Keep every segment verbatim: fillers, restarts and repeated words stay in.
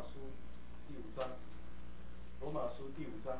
书第五章，罗马书第五章。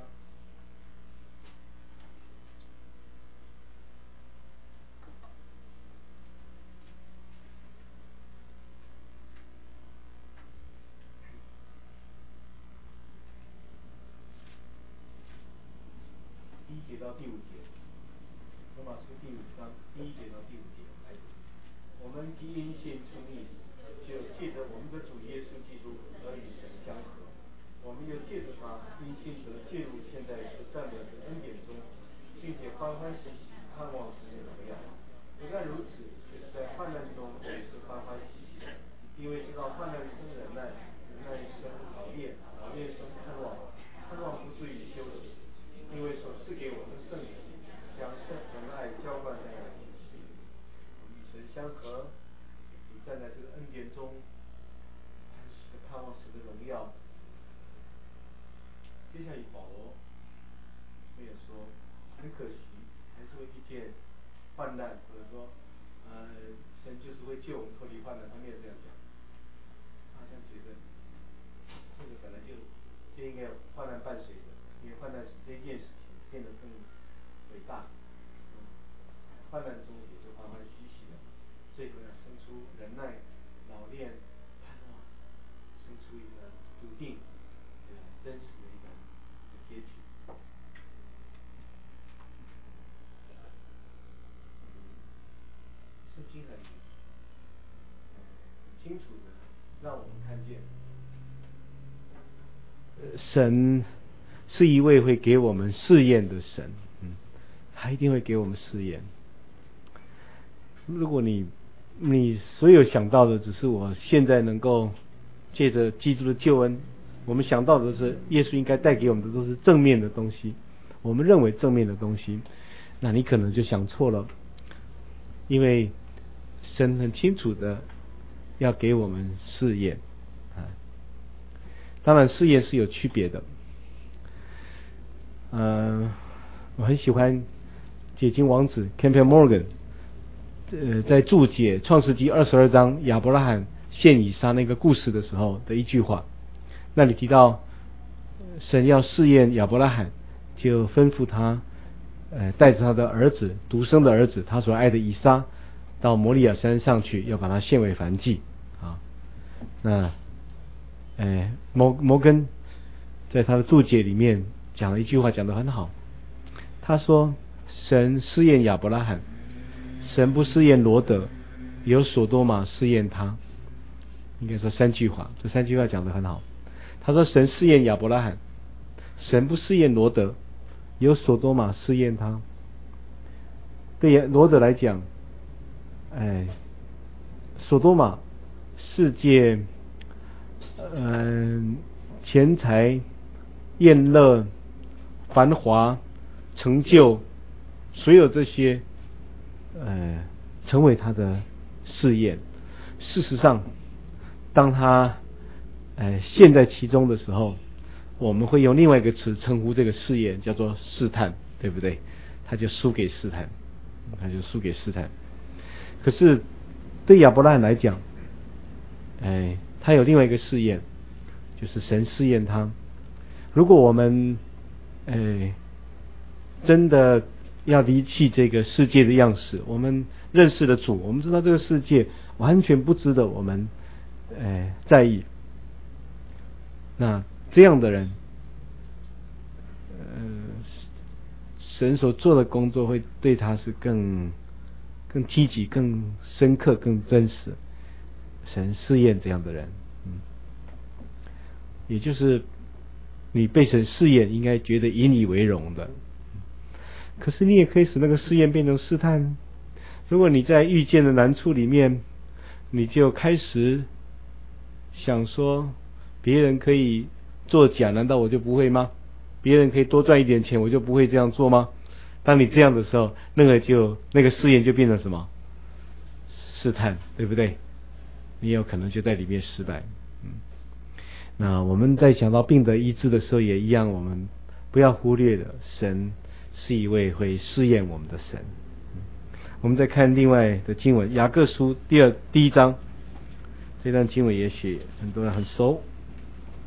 第一节到第五节，罗马书第五章第一节到第五节，来，我们既因信称义，就借着我们的主耶稣基督而与神相合。我们又借着他因信得进入现在所占有的恩典中，并且欢欢喜喜盼望神的荣耀。不但如此，就是在患难中也是欢欢喜喜的，因为知道患难生忍耐，忍耐生老练，老练生盼望，盼望不至于羞耻，因为所赐给我们的圣灵将圣神的爱浇灌在我们心里。我们与神相合，你站在这个恩典中，盼望神的荣耀。接下来保罗没有说，很可惜，还是会遇见患难，或者说，呃，神就是会救我们脱离患难，他没有这样讲。他好像觉得这个本来就就应该有患难伴随着，因为患难使这件事情变得更伟大。嗯，患难中也就欢欢喜喜的，最后要生出忍耐、老练、盼望，生出一个笃定、呃真实的一个结局。圣经很很清楚的让我们看见，神是一位会给我们试验的神，嗯，他一定会给我们试验。如果你你所有想到的只是我现在能够借着基督的救恩，我们想到的是耶稣应该带给我们的都是正面的东西，我们认为正面的东西，那你可能就想错了。因为神很清楚的要给我们试验啊，当然试验是有区别的。呃，我很喜欢解经王子 Campbell Morgan 呃在注解创世纪二十二章亚伯拉罕献以撒那个故事的时候的一句话，那里提到神要试验亚伯拉罕，就吩咐他呃，带着他的儿子，独生的儿子，他所爱的以撒，到摩利亚山上去，要把他献为燔祭啊。那，呃，摩摩根在他的注解里面讲了一句话，讲得很好。他说：“神试验亚伯拉罕，神不试验罗得，有所多玛试验他。”应该说三句话，这三句话讲得很好。他说：“神试验亚伯拉罕，神不试验罗得。”有所多玛试验他，对罗得来讲，哎，所多玛世界，嗯、呃，钱财、宴乐、繁华、成就，所有这些，呃，成为他的试验。事实上，当他，呃，陷在其中的时候，我们会用另外一个词称呼这个试验，叫做试探，对不对？他就输给试探，他就输给试探。可是对亚伯拉罕来讲，哎，他有另外一个试验，就是神试验他。如果我们哎真的要离弃这个世界的样式，我们认识了主，我们知道这个世界完全不值得我们哎在意，那这样的人，呃，神所做的工作会对他是更更积极、更深刻、更真实。神试验这样的人，嗯，也就是你被神试验，应该觉得以你为荣的。可是你也可以使那个试验变成试探。如果你在遇见的难处里面，你就开始想说，别人可以作假，难道我就不会吗？别人可以多赚一点钱，我就不会这样做吗？当你这样的时候，那个就那个试验就变成什么？试探，对不对？你有可能就在里面失败。嗯，那我们在讲到病得医治的时候也一样，我们不要忽略了，神是一位会试验我们的神。嗯，我们再看另外的经文，雅各书第二第一章，这段经文也许很多人很熟。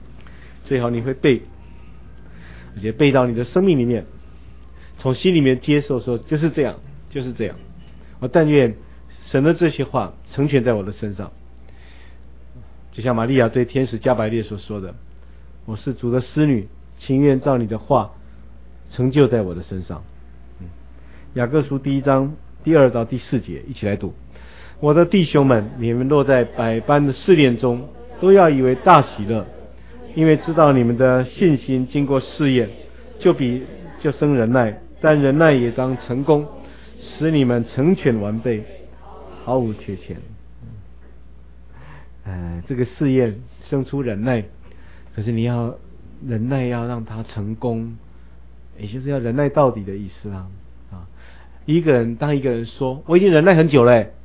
最好你会背，而且背到你的生命里面，从心里面接受说就是这样，就是这样。我但愿神的这些话成全在我的身上，就像玛利亚对天使加百列所说的，我是主的使女，情愿照你的话成就在我的身上。嗯、雅各书第一章第二到第四节一起来读。我的弟兄们，你们落在百般的试炼中，都要以为大喜乐，因为知道你们的信心经过试验，就比就生忍耐，但忍耐也当成功，使你们成全完备，毫无缺欠。呃，这个试验生出忍耐，可是你要忍耐要让它成功，也就是要忍耐到底的意思啦。啊，一个人当一个人说我已经忍耐很久了，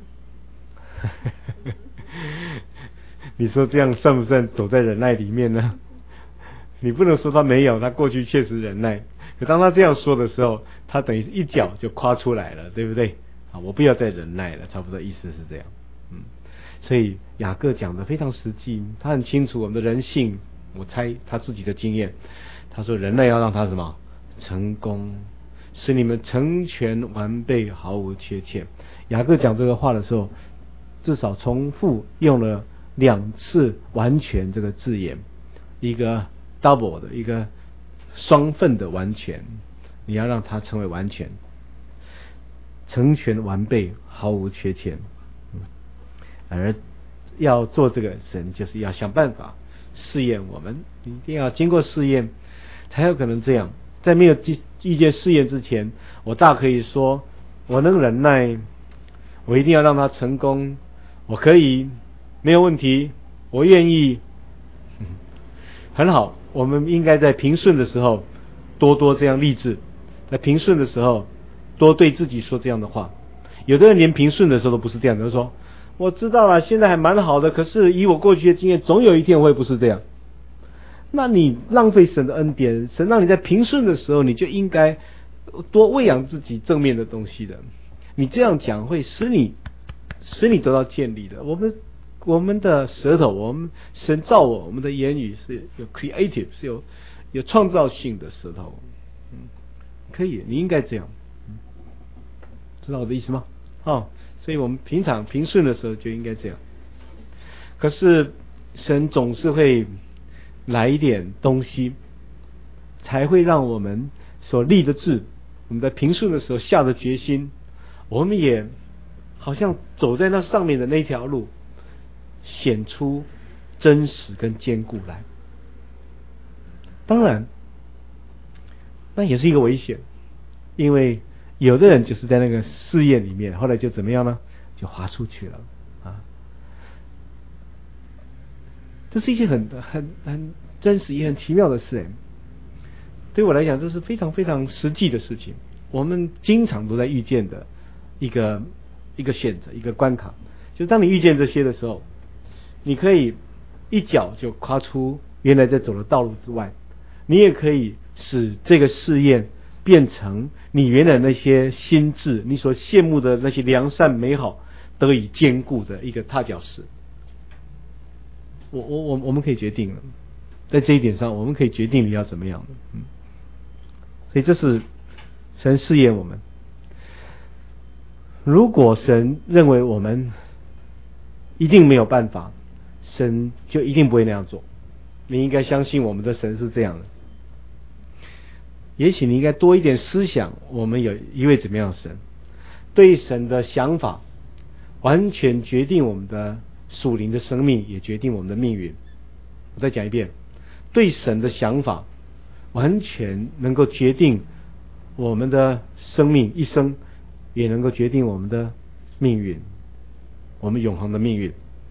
你说这样算不算走在忍耐里面呢？你不能说他没有，他过去确实忍耐，可当他这样说的时候，他等于一脚就跨出来了，对不对？啊，我不要再忍耐了，差不多意思是这样。嗯，所以雅各讲的非常实际，他很清楚我们的人性，我猜他自己的经验，他说忍耐要让他什么成功，使你们成全完备，毫无缺欠。雅各讲这个话的时候，至少重复用了两次完全这个字眼，一个 double 的，一个双份的完全，你要让它成为完全，成全完备，毫无缺欠。而要做这个，神就是要想办法试验我们，一定要经过试验才有可能这样。在没有遇见试验之前，我大可以说我能忍耐，我一定要让它成功，我可以，没有问题，我愿意。很好，我们应该在平顺的时候多多这样励志，在平顺的时候多对自己说这样的话。有的人连平顺的时候都不是这样的，说我知道了，现在还蛮好的，可是以我过去的经验，总有一天会不是这样。那你浪费神的恩典，神让你在平顺的时候，你就应该多喂养自己正面的东西的。你这样讲会使你使你得到建立的。我们我们的舌头，我们神造我，我们的言语是有 creative， 是有有创造性的舌头。嗯，可以，你应该这样。嗯，知道我的意思吗？哦，所以我们平常平顺的时候就应该这样。可是神总是会来一点东西，才会让我们所立的志，我们在平顺的时候下的决心，我们也好像走在那上面的那条路，显出真实跟坚固来。当然那也是一个危险，因为有的人就是在那个试验里面，后来就怎么样呢？就滑出去了啊！这是一件很很很真实也很奇妙的事。对我来讲，这是非常非常实际的事情。我们经常都在遇见的一个一个选择，一个关卡。就当你遇见这些的时候，你可以一脚就跨出原来在走的道路之外，你也可以使这个试验变成你原来那些心智，你所羡慕的那些良善美好得以坚固的一个踏脚石。我我我我们可以决定了，在这一点上，我们可以决定你要怎么样的。嗯，所以这是神试验我们。如果神认为我们一定没有办法，神就一定不会那样做。你应该相信我们的神是这样的。也许你应该多一点思想，我们有一位怎么样的神，对神的想法完全决定我们的属灵的生命，也决定我们的命运。我再讲一遍，对神的想法完全能够决定我们的生命一生，也能够决定我们的命运，我们永恒的命运。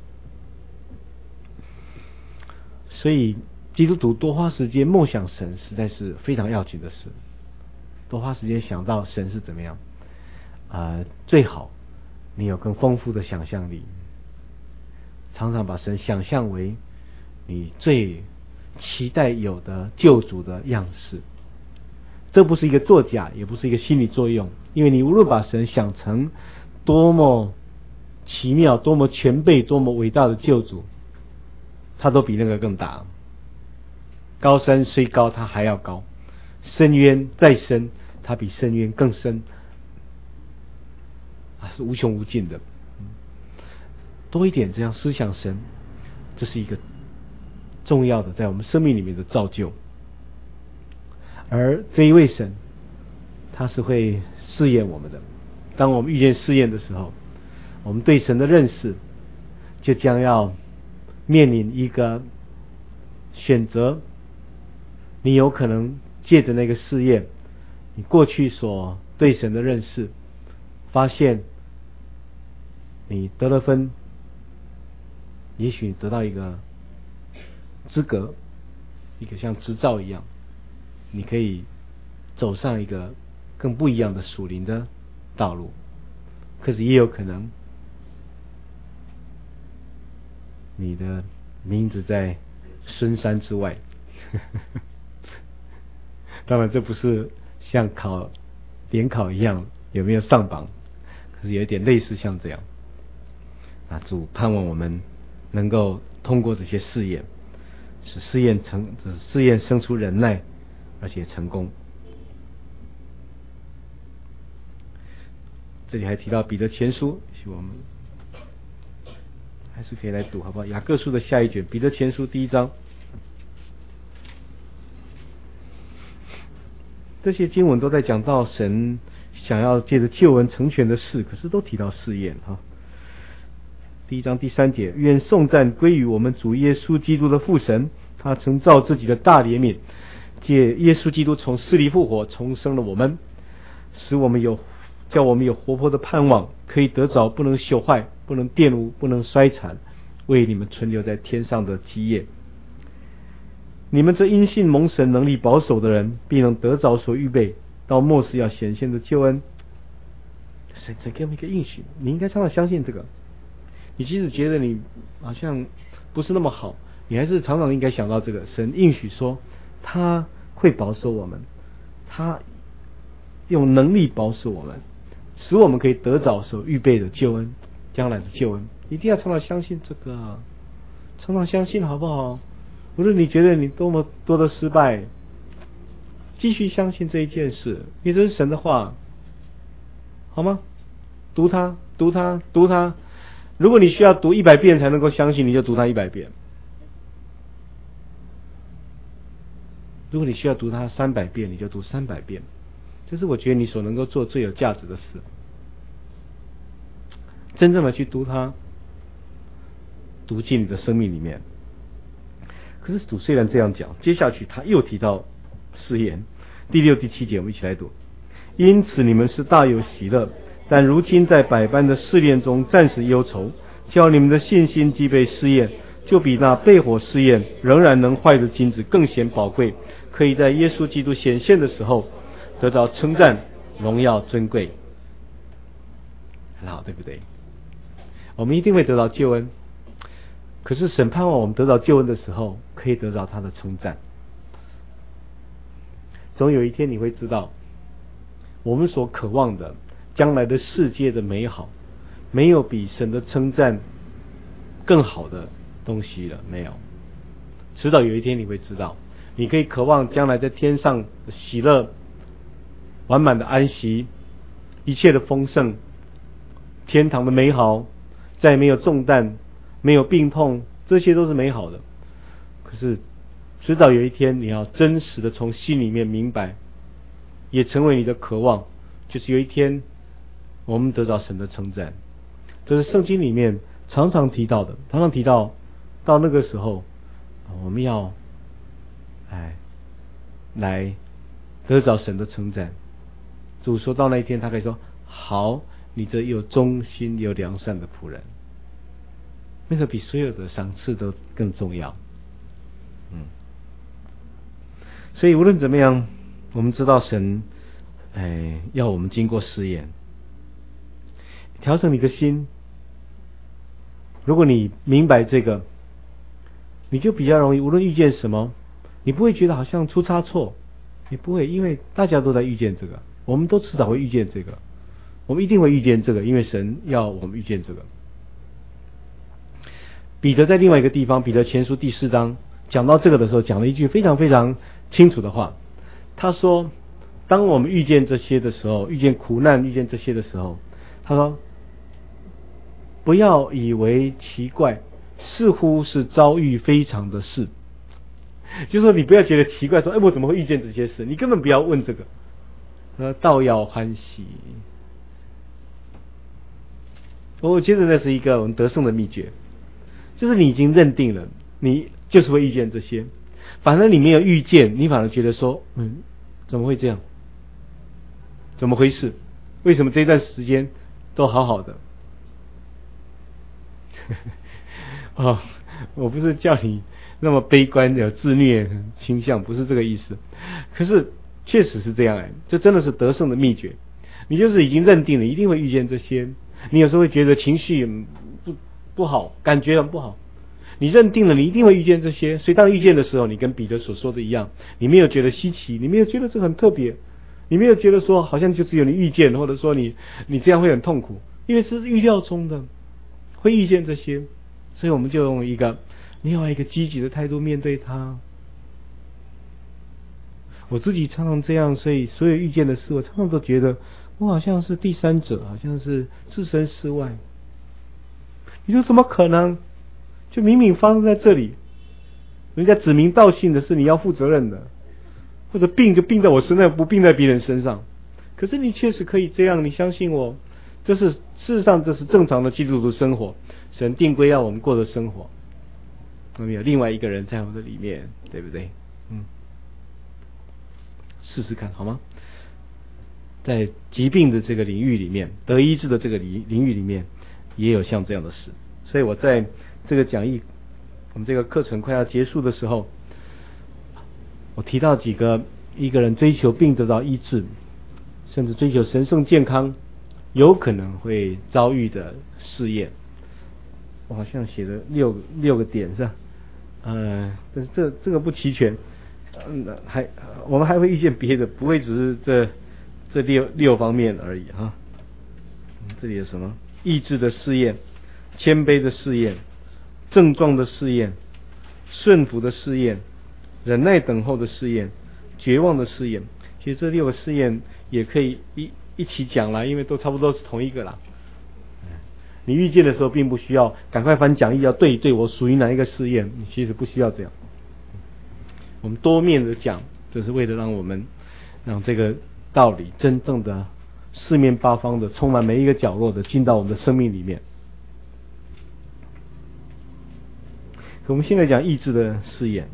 所以基督徒多花时间梦想神，实在是非常要紧的事。多花时间想到神是怎么样，呃，最好你有更丰富的想象力，常常把神想象为你最期待有的救主的样式。这不是一个作假，也不是一个心理作用，因为你无论把神想成多么奇妙、多么全备、多么伟大的救主，他都比那个更大。 高山虽高，它还要高；深渊再深，它比深渊更深，啊，是无穷无尽的。多一点这样思想神，这是一个重要的在我们生命里面的造就。而这一位神，他是会试验我们的。当我们遇见试验的时候，我们对神的认识就将要面临一个选择。你有可能借着那个试验，你过去所对神的认识，发现你得了分，也许得到一个资格，一个像执照一样，你可以走上一个更不一样的属灵的道路。可是也有可能你的名字在深山之外当然这不是像考联考一样有没有上榜，可是有一点类似像这样。啊，主盼望我们能够通过这些试验，使试验成试验生出忍耐，而且成功。这里还提到彼得前书，希望我们还是可以来读好不好？雅各书的下一卷，彼得前书第一章。这些经文都在讲到神想要借着救恩成全的事，可是都提到试验哈。第一章第三节，愿颂赞归于我们主耶稣基督的父神，他曾照自己的大怜悯，借耶稣基督从死里复活，重生了我们，使我们有叫我们有活泼的盼望，可以得着不能朽坏、不能玷污、不能衰残，为你们存留在天上的基业。你们这因信蒙神能力保守的人，必能得着所预备到末世要显现的救恩。神神给我们一个应许，你应该常常相信这个。你即使觉得你好像不是那么好，你还是常常应该想到这个。神应许说他会保守我们，他用能力保守我们，使我们可以得着所预备的救恩，将来的救恩。一定要常常相信这个，常常相信好不好？无论你觉得你多么多的失败，继续相信这一件事，因为这是神的话，好吗？读它，读它，读它。如果你需要读一百遍才能够相信，你就读它一百遍；如果你需要读它三百遍，你就读三百遍。这是我觉得你所能够做最有价值的事。真正的去读它，读进你的生命里面。可是主虽然这样讲，接下去他又提到誓言，第六、第七节，我们一起来读。因此你们是大有喜乐，但如今在百般的试炼中暂时忧愁，叫你们的信心既被试验，就比那被火试验仍然能坏的金子更显宝贵，可以在耶稣基督显现的时候得到称赞、荣耀、尊贵。很好，对不对？我们一定会得到救恩，可是神盼望我们得到救恩的时候，可以得到他的称赞。总有一天你会知道，我们所渴望的将来的世界的美好，没有比神的称赞更好的东西了，没有。迟早有一天你会知道，你可以渴望将来在天上的喜乐、完满的安息、一切的丰盛、天堂的美好，再没有重担、没有病痛，这些都是美好的。可是迟早有一天，你要真实的从心里面明白，也成为你的渴望，就是有一天我们得到神的称赞。这是圣经里面常常提到的，常常提到到那个时候我们要哎来得着神的称赞。主说到那一天，他可以说：好，你这有忠心有良善的仆人。那个比所有的赏赐都更重要。嗯，所以无论怎么样，我们知道神哎要我们经过试验，调整你的心。如果你明白这个，你就比较容易，无论遇见什么，你不会觉得好像出差错，你不会，因为大家都在遇见这个，我们都迟早会遇见这个，我们一定会遇见这个，因为神要我们遇见这个。彼得在另外一个地方，彼得前书第四章讲到这个的时候，讲了一句非常非常清楚的话。他说，当我们遇见这些的时候，遇见苦难，遇见这些的时候，他说，不要以为奇怪，似乎是遭遇非常的事。就是说，你不要觉得奇怪，说，哎，我怎么会遇见这些事？你根本不要问这个。呃，倒要欢喜。我觉得那是一个我们得胜的秘诀，就是你已经认定了，你就是会遇见这些。反正你没有遇见，你反而觉得说，嗯，怎么会这样？怎么回事？为什么这段时间都好好的？哦，我不是叫你那么悲观有自虐倾向，不是这个意思。可是确实是这样哎，这真的是得胜的秘诀。你就是已经认定了，一定会遇见这些。你有时候会觉得情绪不不好，感觉很不好。你认定了，你一定会遇见这些。所以当遇见的时候，你跟彼得所说的一样，你没有觉得稀奇，你没有觉得这很特别，你没有觉得说好像就只有你遇见，或者说你你这样会很痛苦，因为这是预料中的，会遇见这些。所以我们就用一个你要一个积极的态度面对它。我自己常常这样，所以所有遇见的事，我常常都觉得我好像是第三者，好像是置身事外。你说怎么可能？就明明发生在这里，人家指名道姓的是你要负责任的，或者病就病在我身上，不病在别人身上。可是你确实可以这样，你相信我，这是事实上这是正常的基督徒生活，神定规要我们过的生活。我们有另外一个人在我们的里面，对不对？嗯，试试看好吗？在疾病的这个领域里面，得医治的这个领领域里面，也有像这样的事。所以我在这个讲义，我们这个课程快要结束的时候，我提到几个一个人追求病得到医治，甚至追求神圣健康，有可能会遭遇的试验。我好像写了六六个点是吧？呃，但是这这个不齐全，嗯，还我们还会遇见别的，不会只是这这六六方面而已哈。这里有什么？意志的试验，谦卑的试验，症状的试验，顺服的试验，忍耐等候的试验，绝望的试验。其实这六个试验也可以一一起讲啦，因为都差不多是同一个啦。你遇见的时候并不需要赶快翻讲义要对一对，我属于哪一个试验，你其实不需要这样。我们多面的讲，就是为了让我们让这个道理真正的四面八方的充满每一个角落的进到我们的生命里面。可我们现在讲意志的试验，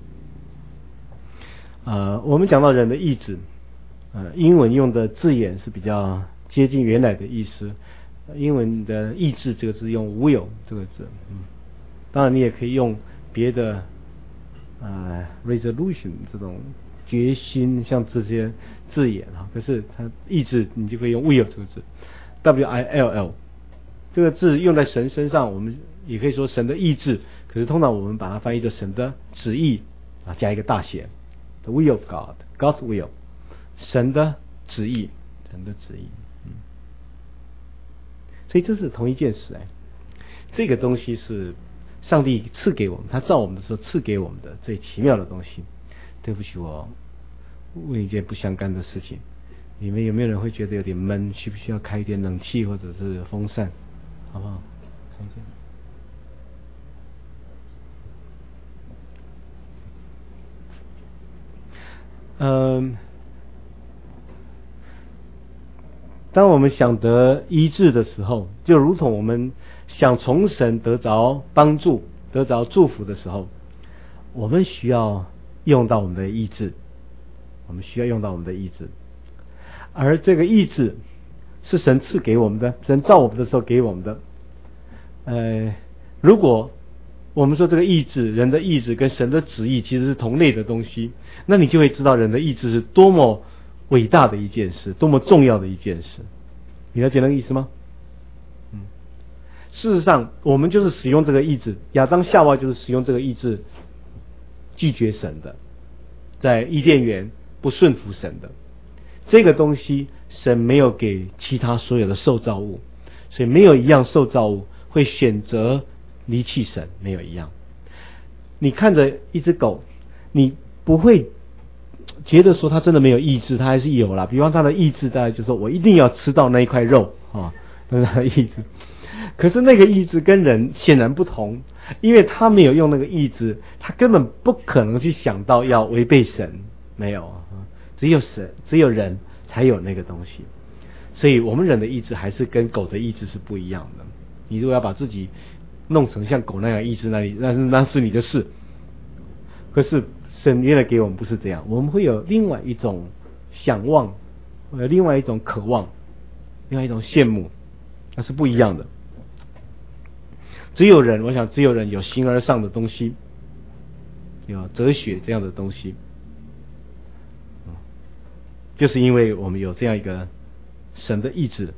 呃，我们讲到人的意志，呃，英文用的字眼是比较接近原来的意思。英文的意志这个字用 will 这个字，嗯，当然你也可以用别的呃 resolution 这种决心，像这些字眼哈。可是它意志你就可以用 will 这个字 ，W I L L 这个字用在神身上，我们也可以说神的意志。可是通常我们把它翻译成神的旨意啊，加一个大写 ，the will of God, God's will， 神的旨意，神的旨意。所以这是同一件事哎，这个东西是上帝赐给我们，他造我们的时候赐给我们的最奇妙的东西。对不起，我问一件不相干的事情，你们有没有人会觉得有点闷？需不需要开一点冷气或者是风扇？好不好？开一下。嗯。当我们想得医治的时候，就如同我们想从神得着帮助、得着祝福的时候，我们需要用到我们的意志，我们需要用到我们的意志。而这个意志是神赐给我们的，神造我们的时候给我们的。呃，如果我们说这个意志，人的意志跟神的旨意其实是同类的东西，那你就会知道人的意志是多么伟大的一件事，多么重要的一件事。你了解那个意思吗？嗯，事实上我们就是使用这个意志，亚当夏娃就是使用这个意志拒绝神的，在伊甸园不顺服神的。这个东西神没有给其他所有的受造物，所以没有一样受造物会选择离弃神，没有一样。 你看着一只狗，你不会觉得说它真的没有意志，它还是有啦。比方它的意志大概就是说我一定要吃到那一块肉啊，那是它的意志。可是那个意志跟人显然不同，因为他没有用那个意志，他根本不可能去想到要违背神，没有，只有神，只有人才有那个东西。所以我们人的意志还是跟狗的意志是不一样的。你如果要把自己弄成像狗那样意志，那你那是那是你的事。可是神原来给我们不是这样，我们会有另外一种想望，有另外一种渴望，另外一种羡慕，那是不一样的。只有人，我想只有人有形而上的东西，有哲学这样的东西，就是因为我们有这样一个神的意志。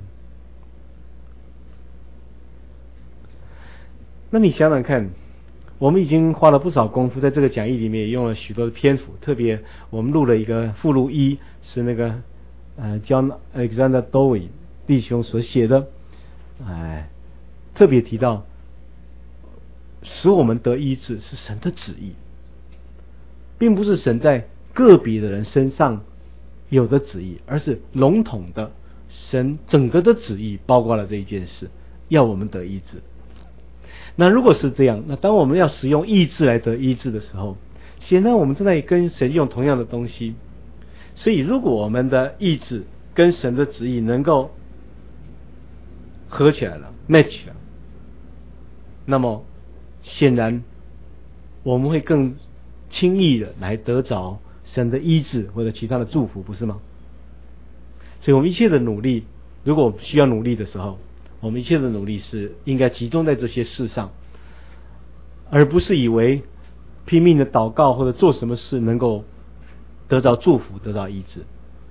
那你想想看，我们已经花了不少功夫，在这个讲义里面也用了许多的篇幅，特别我们录了一个附录一，是那个呃 John Alexander Dowie 弟兄所写的，哎，特别提到使我们得医治是神的旨意，并不是神在个别的人身上有的旨意，而是笼统的神整个的旨意包括了这一件事，要我们得医治。那如果是这样，那当我们要使用意志来得医治的时候，显然我们正在跟神用同样的东西。所以如果我们的意志跟神的旨意能够合起来了 match 了，那么显然我们会更轻易的来得着神的医治或者其他的祝福，不是吗？所以我们一切的努力，如果需要努力的时候，我们一切的努力是应该集中在这些事上，而不是以为拼命的祷告或者做什么事能够得到祝福，得到医治。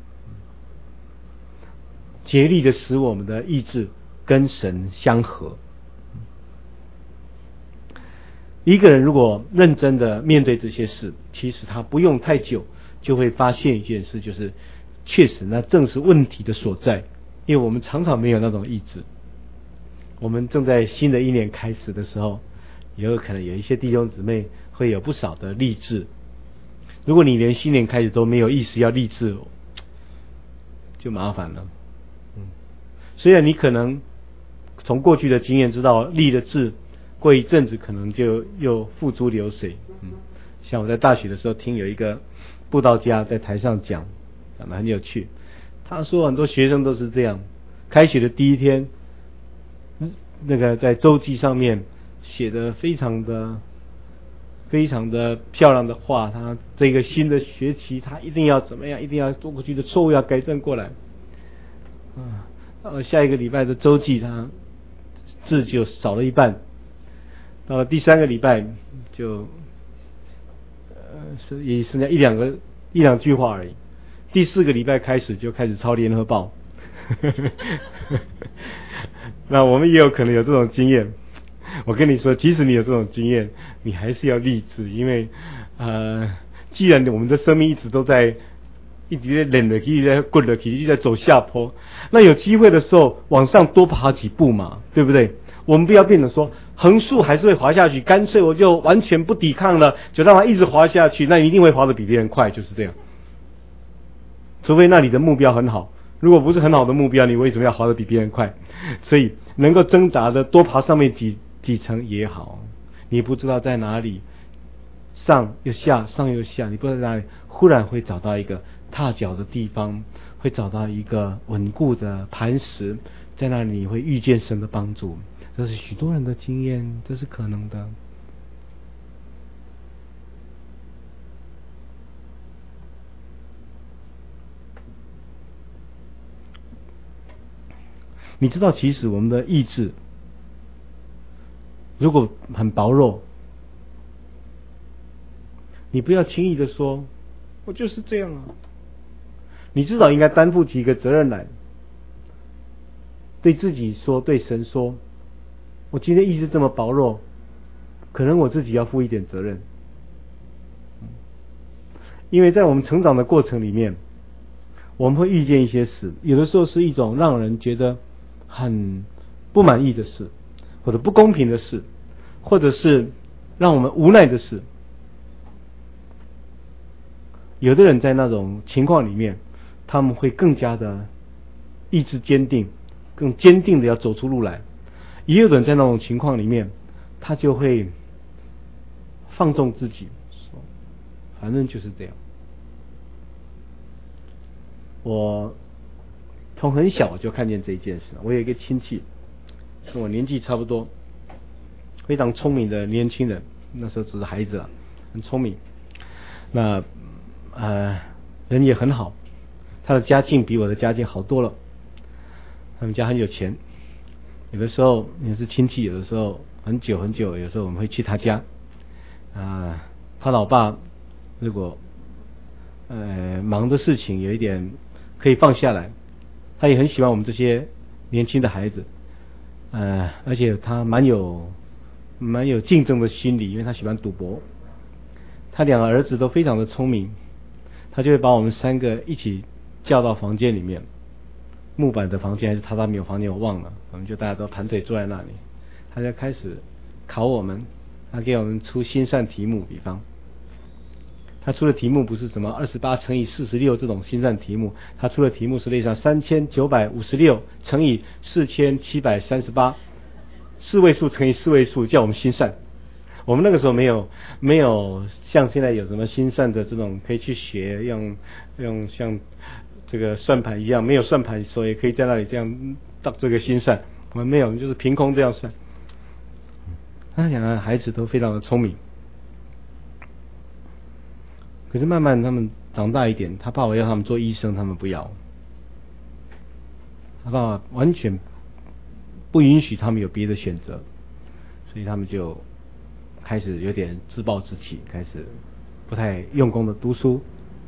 竭力的使我们的意志跟神相合。一个人如果认真的面对这些事，其实他不用太久就会发现一件事，就是确实那正是问题的所在，因为我们常常没有那种意志。我们正在新的一年开始的时候，也有可能有一些弟兄姊妹会有不少的立志。如果你连新年开始都没有意识要立志，就麻烦了。嗯，虽然你可能从过去的经验知道立了志，过一阵子可能就又付诸流水。嗯，像我在大学的时候听有一个布道家在台上讲，讲得很有趣。他说很多学生都是这样，开学的第一天，那个在周记上面写的非常的非常的漂亮的话，他这个新的学期他一定要怎么样，一定要做过去的错误要改正过来。啊，到了下一个礼拜的周记，他字就少了一半。到了第三个礼拜就呃是也剩下一两个一两句话而已。第四个礼拜开始就开始抄联合报。那我们也有可能有这种经验。我跟你说，即使你有这种经验，你还是要立志，因为呃，既然我们的生命一直都在一直在冷的，一直在滚的，一直在走下坡，那有机会的时候往上多爬几步嘛，对不对？我们不要变成说横竖还是会滑下去，干脆我就完全不抵抗了，就让它一直滑下去，那一定会滑得比别人快，就是这样。除非那你的目标很好，如果不是很好的目标，你为什么要滑得比别人快？所以能够挣扎的多爬上面几几层也好。你不知道在哪里，上又下，上又下，你不知道在哪里，忽然会找到一个踏脚的地方，会找到一个稳固的磐石，在那里你会遇见神的帮助。这是许多人的经验，这是可能的。你知道，其实我们的意志如果很薄弱，你不要轻易的说我就是这样啊，你至少应该担负起一个责任来，对自己说，对神说，我今天意志这么薄弱，可能我自己要负一点责任。因为在我们成长的过程里面，我们会遇见一些事，有的时候是一种让人觉得很不满意的事，或者不公平的事，或者是让我们无奈的是，有的人在那种情况里面，他们会更加的意志坚定，更坚定的要走出路来；也有的人在那种情况里面，他就会放纵自己，说反正就是这样。我从很小就看见这一件事。我有一个亲戚，跟我年纪差不多，非常聪明的年轻人，那时候只是孩子了，很聪明。那呃人也很好，他的家境比我的家境好多了。他们家很有钱，有的时候也是亲戚，有的时候很久很久，有时候我们会去他家。啊、呃，他老爸如果呃忙的事情有一点可以放下来，他也很喜欢我们这些年轻的孩子，呃，而且他蛮有蛮有竞争的心理，因为他喜欢赌博。他两个儿子都非常的聪明，他就会把我们三个一起叫到房间里面，木板的房间还是榻榻米的房间我忘了，我们就大家都盘腿坐在那里，他就开始考我们，他给我们出心算题目，比方他出的题目不是什么二十八乘以四十六这种心算题目，他出的题目是类似三千九百五十六乘以四千七百三十八，四位数乘以四位数，叫我们心算。我们那个时候没有没有像现在有什么心算的这种可以去学，用用像这个算盘一样，没有算盘所以也可以在那里这样到这个心算，我们没有，就是凭空这样算。那两个孩子都非常的聪明，可是慢慢他们长大一点，他爸爸要他们做医生，他们不要，他爸爸完全不允许他们有别的选择，所以他们就开始有点自暴自弃，开始不太用功的读书。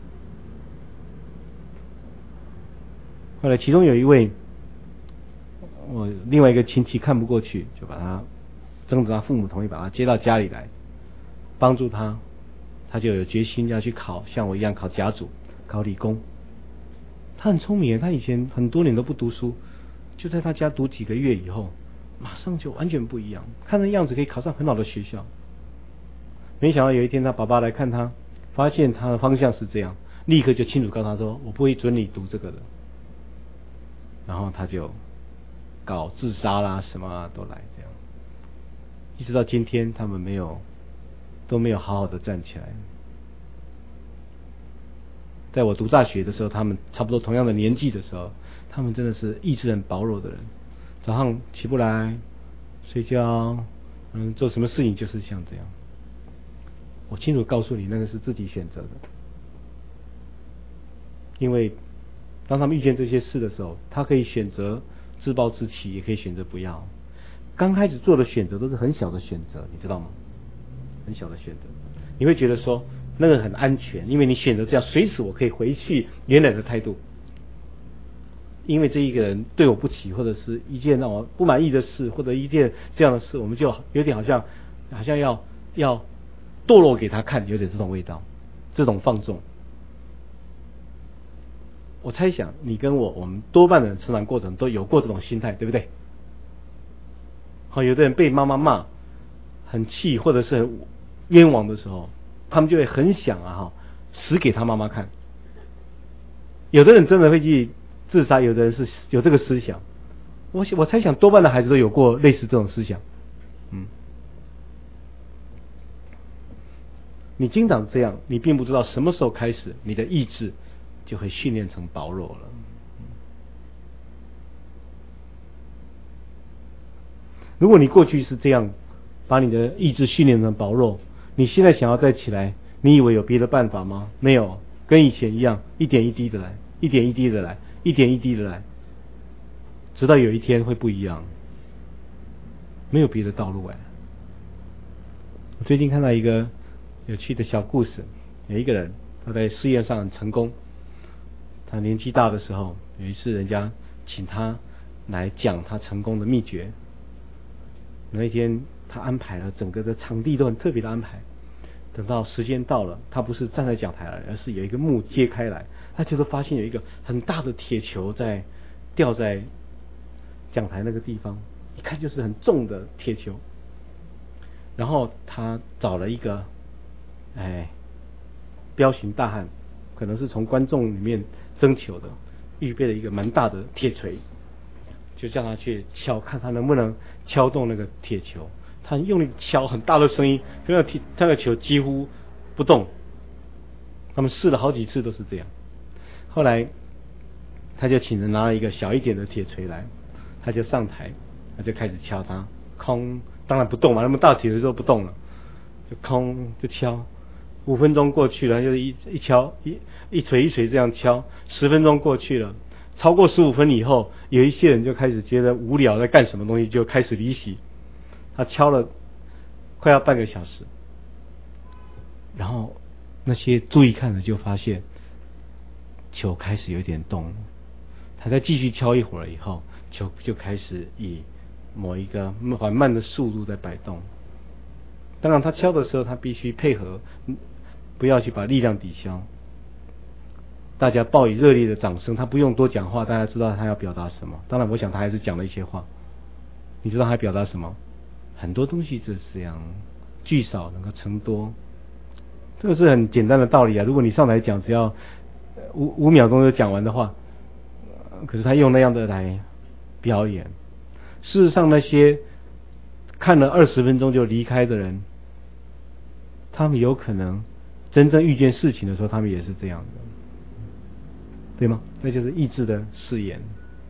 后来其中有一位我另外一个亲戚看不过去，就把他征得他父母同意，把他接到家里来，帮助他，他就有决心要去考像我一样考甲组，考理工。他很聪明，他以前很多年都不读书，就在他家读几个月以后，马上就完全不一样，看那样子可以考上很好的学校。没想到有一天他爸爸来看他，发现他的方向是这样，立刻就清楚告诉他说，我不会准你读这个的。然后他就搞自杀啦什么啊都来，这样一直到今天他们没有都没有好好的站起来。在我读大学的时候，他们差不多同样的年纪的时候，他们真的是意志很薄弱的人，早上起不来，睡觉，嗯，做什么事情就是像这样。我清楚告诉你，那个是自己选择的，因为当他们遇见这些事的时候，他可以选择自暴自弃，也可以选择不要。刚开始做的选择都是很小的选择，你知道吗？很小的选择，你会觉得说那个很安全，因为你选择这样，随时我可以回去原来的态度。因为这一个人对我不起，或者是一件让我不满意的事，或者一件这样的事，我们就有点好像好像要要堕落给他看，有点这种味道，这种放纵。我猜想你跟我，我们多半的人成长过程都有过这种心态，对不对？好，有的人被妈妈骂很气，或者是很冤枉的时候，他们就会很想啊哈死给他妈妈看。有的人真的会去自杀，有的人是有这个思想。我我猜想多半的孩子都有过类似这种思想。嗯，你经常这样，你并不知道什么时候开始，你的意志就会训练成薄弱了。如果你过去是这样把你的意志训练成薄弱，你现在想要再起来，你以为有别的办法吗？没有，跟以前一样，一点一滴的来，一点一滴的来，一点一滴的来，直到有一天会不一样，没有别的道路哎。我最近看到一个有趣的小故事，有一个人他在事业上很成功，他年纪大的时候，有一次人家请他来讲他成功的秘诀。那一天他安排了整个的场地都很特别的安排，等到时间到了，他不是站在讲台了，而是有一个幕揭开来，他就是发现有一个很大的铁球在吊在讲台那个地方，一看就是很重的铁球。 然后他找了一个哎彪形大汉，可能是从观众里面征求的，预备了一个蛮大的铁锤，就叫他去敲，看他能不能敲动那个铁球。他用力敲，很大的声音，那个铁那个球几乎不动。他们试了好几次都是这样。后来他就请人拿了一个小一点的铁锤来，他就上台，他就开始敲它，空当然不动嘛，那么大铁锤都不动了，就空就敲。五分钟过去了，就是一一敲一一锤一锤这样敲。十分钟过去了，超过十五分以后，有一些人就开始觉得无聊，在干什么东西，就开始离席。他敲了快要半个小时，然后那些注意看的就发现球开始有点动。他再继续敲一会儿以后，球就开始以某一个缓慢的速度在摆动。当然他敲的时候他必须配合，不要去把力量抵消。大家报以热烈的掌声，他不用多讲话，大家知道他要表达什么。当然我想他还是讲了一些话。你知道他表达什么？很多东西就是这样，聚少能够成多，这个是很简单的道理啊。如果你上台讲，只要五五秒钟就讲完的话，可是他用那样的来表演。事实上，那些看了二十分钟就离开的人，他们有可能真正遇见事情的时候，他们也是这样的，对吗？那就是意志的誓言。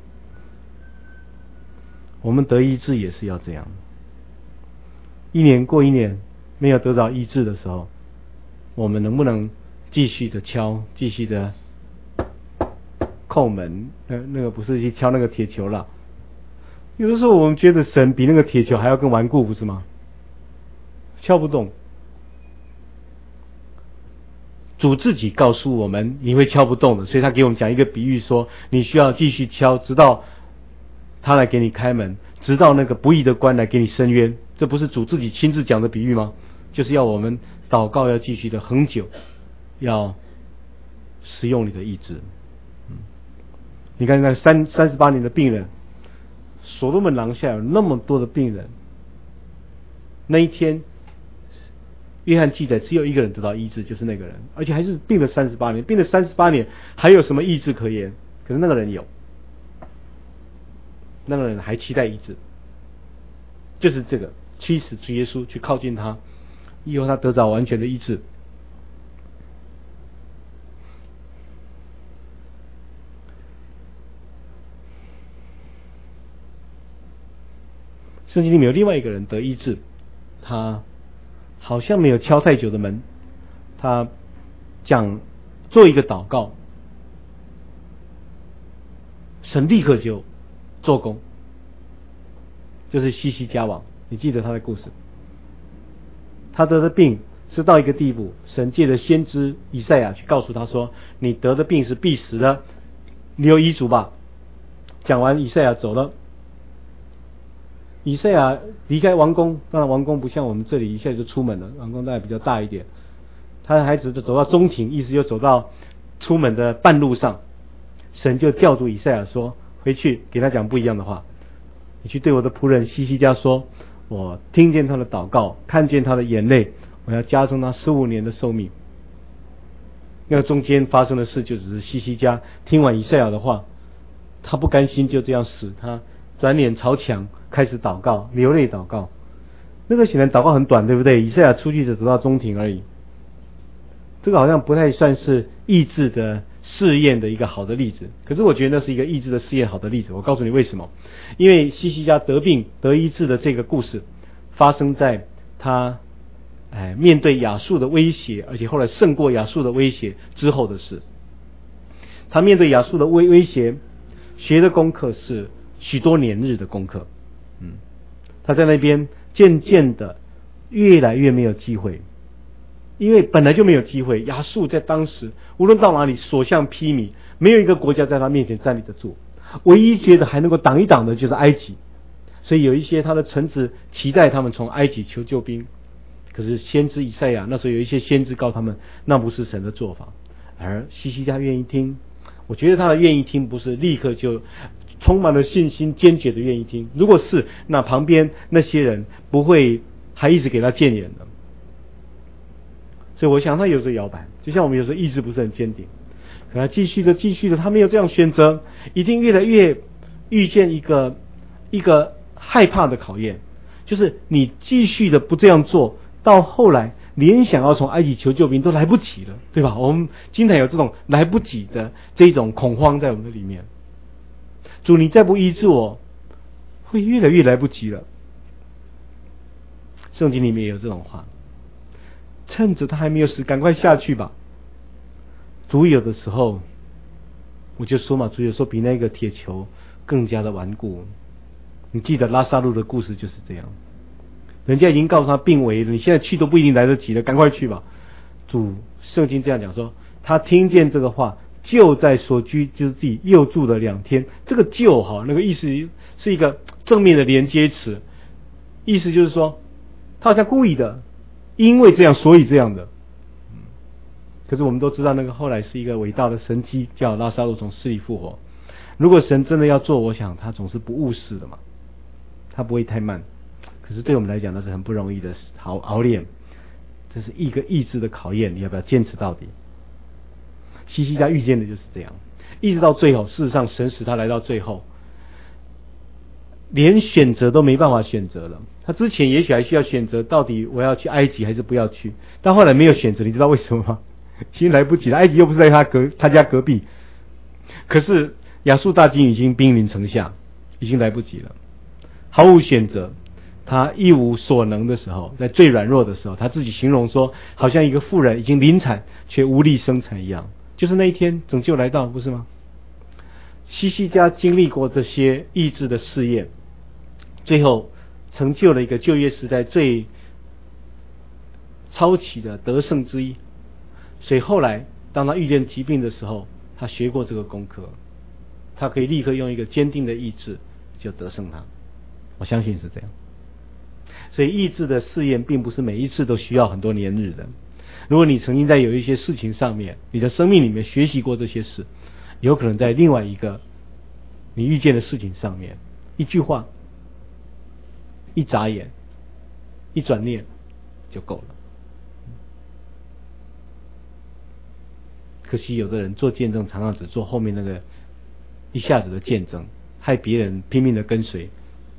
我们得医治也是要这样。一年过一年没有得到医治的时候，我们能不能继续的敲，继续的叩门？那那个不是去敲那个铁球了。有的时候我们觉得神比那个铁球还要更顽固，不是吗？敲不动。主自己告诉我们你会敲不动的，所以他给我们讲一个比喻说，你需要继续敲，直到他来给你开门，直到那个不义的官来给你伸冤。这不是主自己亲自讲的比喻吗？就是要我们祷告要继续的恒久，要使用你的意志。嗯，你看那三三十八年的病人，所罗门廊下有那么多的病人，那一天约翰记载只有一个人得到医治，就是那个人，而且还是病了三十八年，病了三十八年还有什么医治可言？可是那个人有，那个人还期待医治，就是这个驱使主耶稣去靠近他，以后他得着完全的医治。圣经里面有另外一个人得医治，他好像没有敲太久的门，他讲做一个祷告，神立刻就做工，就是西西家王。你记得他的故事？他得的病是到一个地步，神借着先知以赛亚去告诉他说，你得的病是必死的，你有医嘱吧。讲完以赛亚走了，以赛亚离开王宫，当然王宫不像我们这里一下就出门了，王宫大概比较大一点，他还只走到中庭，意思就走到出门的半路上，神就叫住以赛亚说，回去给他讲不一样的话，你去对我的仆人西西家说，我听见他的祷告，看见他的眼泪，我要加重他十五年的寿命。那个中间发生的事就只是西西家听完以赛亚的话，他不甘心就这样死，他转脸朝墙开始祷告，流泪祷告。那个显然祷告很短，对不对？以赛亚出去只走到中庭而已，这个好像不太算是意志的试验的一个好的例子。可是我觉得那是一个意志的试验好的例子。我告诉你为什么？因为西西家得病得医治的这个故事发生在他哎面对亚述的威胁，而且后来胜过亚述的威胁之后的事。他面对亚述的威威胁，学的功课是许多年日的功课。嗯，他在那边渐渐的越来越没有机会，因为本来就没有机会。亚述在当时无论到哪里所向披靡，没有一个国家在他面前站立得住，唯一觉得还能够挡一挡的就是埃及。所以有一些他的臣子期待他们从埃及求救兵，可是先知以赛亚那时候有一些先知告他们，那不是神的做法。而西西家愿意听，我觉得他的愿意听不是立刻就充满了信心坚决的愿意听，如果是，那旁边那些人不会还一直给他谏言的。所以我想他有时候摇摆，就像我们有时候意志不是很坚定，可他继续的继续的，他没有这样选择，一定越来越遇见一个一个害怕的考验，就是你继续的不这样做，到后来连想要从埃及求救兵都来不及了，对吧？我们经常有这种来不及的这种恐慌在我们的里面。主，你再不医治我，会越来越来不及了。圣经里面也有这种话，趁着他还没有死，赶快下去吧。主有的时候，我就说嘛，主有时候比那个铁球更加的顽固。你记得拉撒路的故事就是这样，人家已经告诉他病危了，你现在去都不一定来得及了，赶快去吧。主圣经这样讲说，他听见这个话，就在所居之地又住了两天。这个就哈，那个意思是一个正面的连接词，意思就是说他好像故意的，因为这样所以这样的。可是我们都知道，那个后来是一个伟大的神迹，叫拉撒路从死里复活。如果神真的要做，我想他总是不误事的嘛，他不会太慢。可是对我们来讲，那是很不容易的熬熬炼，这是一个意志的考验，你要不要坚持到底？希西家遇见的就是这样，一直到最后，事实上神使他来到最后，连选择都没办法选择了。他之前也许还需要选择，到底我要去埃及还是不要去，但后来没有选择，你知道为什么吗？已经来不及了，埃及又不是在他隔他家隔壁，可是亚述大军已经兵临城下，已经来不及了，毫无选择。他一无所能的时候，在最软弱的时候，他自己形容说，好像一个妇人已经临产却无力生产一样。就是那一天拯救来到，不是吗？希西家经历过这些意志的试验，最后成就了一个旧约时代最超奇的得胜之一。所以后来当他遇见疾病的时候，他学过这个功课，他可以立刻用一个坚定的意志就得胜他。我相信是这样。所以意志的试验并不是每一次都需要很多年日的。如果你曾经在有一些事情上面，你的生命里面学习过这些事，有可能在另外一个你遇见的事情上面，一句话，一眨眼，一转念就够了。可惜有的人做见证常常只做后面那个一下子的见证，害别人拼命的跟随。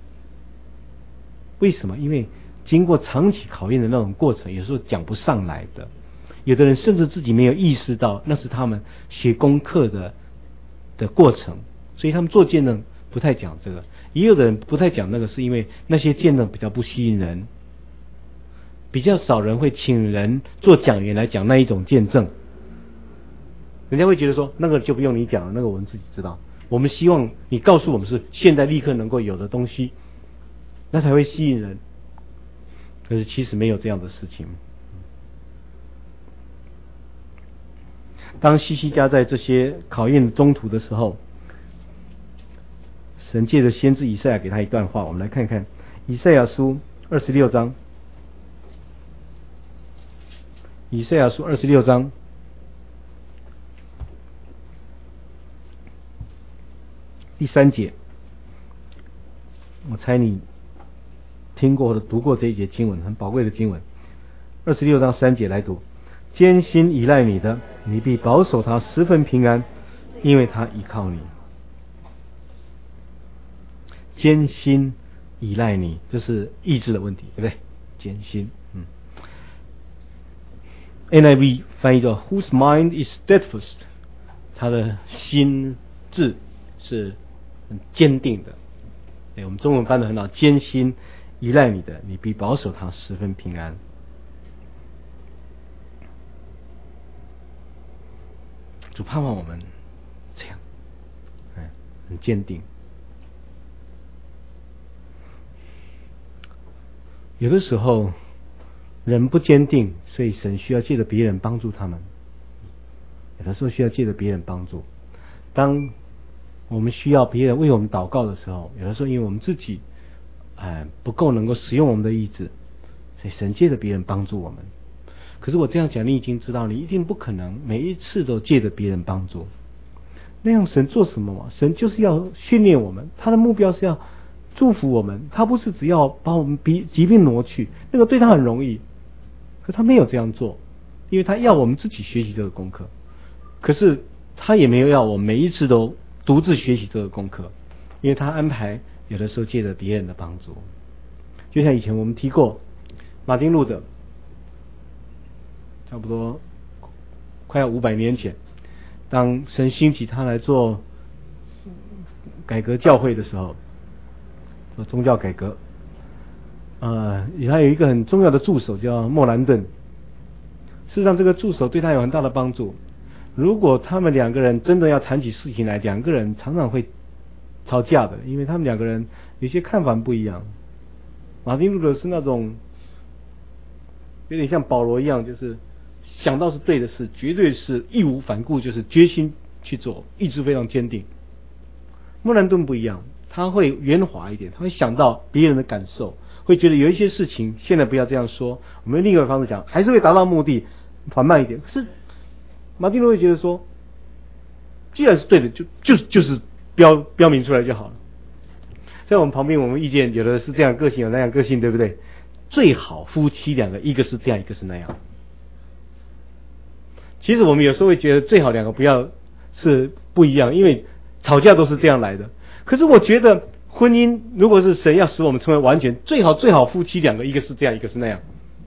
为什么？因为经过长期考验的那种过程，有时候讲不上来的。有的人甚至自己没有意识到那是他们学功课的的过程，所以他们做见证不太讲这个。也有的人不太讲那个，是因为那些见证比较不吸引人，比较少人会请人做讲员来讲那一种见证。人家会觉得说，那个就不用你讲了，那个我们自己知道。我们希望你告诉我们是现在立刻能够有的东西，那才会吸引人。可是其实没有这样的事情。当希西家在这些考验的中途的时候，神借着先知以赛亚给他一段话，我们来看看以赛亚书二十六章。以赛亚书二十六章第三节，我猜你听过或者读过这一节经文，很宝贵的经文。二十六章三节来读：艰辛依赖你的，你必保守他十分平安，因为他依靠你。艰辛依赖你，这是意志的问题，对不对？艰辛，嗯。N I V 翻译作 Whose mind is steadfast， 他的心智是很坚定的。对，我们中文翻得很好，艰辛依赖你的，你必保守他十分平安。主盼望我们这样，哎，很坚定。有的时候人不坚定，所以神需要借着别人帮助他们。有的时候需要借着别人帮助。当我们需要别人为我们祷告的时候，有的时候因为我们自己哎不够能够使用我们的意志，所以神借着别人帮助我们。可是我这样讲，你已经知道，你一定不可能每一次都借着别人帮助。那样神做什么嘛？神就是要训练我们，他的目标是要祝福我们，他不是只要把我们疾疾病挪去，那个对他很容易，可他没有这样做，因为他要我们自己学习这个功课。可是他也没有要我们每一次都独自学习这个功课，因为他安排有的时候借着别人的帮助。就像以前我们提过马丁路德，差不多快要五百年前，当神兴起他来做改革教会的时候，做宗教改革，呃，他有一个很重要的助手叫莫兰顿。事实上这个助手对他有很大的帮助。如果他们两个人真的要谈起事情来，两个人常常会吵架的，因为他们两个人有些看法不一样。马丁路德是那种有点像保罗一样，就是想到是对的事，绝对是义无反顾，就是决心去做，意志非常坚定。莫兰顿不一样，他会圆滑一点，他会想到别人的感受，会觉得有一些事情现在不要这样说，我们用另一个方式讲，还是会达到目的，缓慢一点。可是马丁路德会觉得说，既然是对的，就就是就是标标明出来就好了。在我们旁边，我们意见有的是这样个性，有那样个性，对不对？最好夫妻两个，一个是这样，一个是那样。其实我们有时候会觉得最好两个不要是不一样，因为吵架都是这样来的。可是我觉得婚姻如果是神要使我们成为完全，最好最好夫妻两个，一个是这样，一个是那样。